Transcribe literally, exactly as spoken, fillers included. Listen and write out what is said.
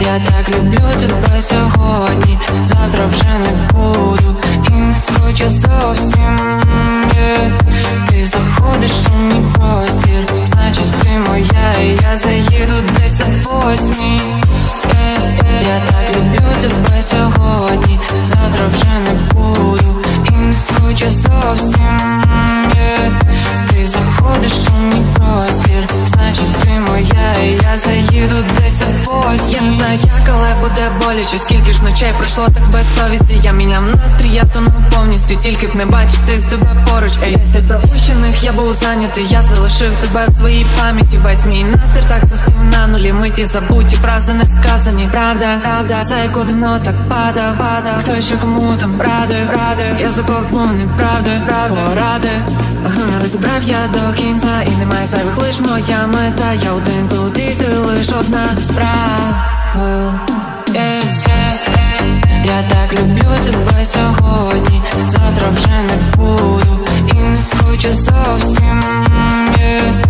Я так люблю тебе сьогодні, завтра вже не буду і не схочу зовсім. yeah. Ти заходиш у мій простір, значить ти моя, і я заїду десь о восьмій. yeah. Я так люблю тебе сьогодні, завтра вже не буду і не схочу зовсім. yeah. Ти заходиш у мій простір, значить ти моя, і я заїду десь о восьмій. Я не знаю як, але буде боляче. Скільки ж ночей пройшло так без совісті. Я міняв настрій, я тону повністю, тільки б не бачити тебе поруч. Ей, десять пропущених я був зайнятий, я залишив тебе в своїй пам'яті. Весь мій настрій так застив на нулі, миті забуті, фрази не сказані. Правда, правда, за яку давно так падав, падав. Хто ще кому там радив, радив. Я заковтнув неправди, поради. Гру не розібрав я до кінця, і немає зайвих лиш моя мета. Я один тут і ти лиш одна справа. yeah, yeah, yeah. Я так люблю тебе сьогодні, завтра вже не буду і не схочу зовсім. yeah.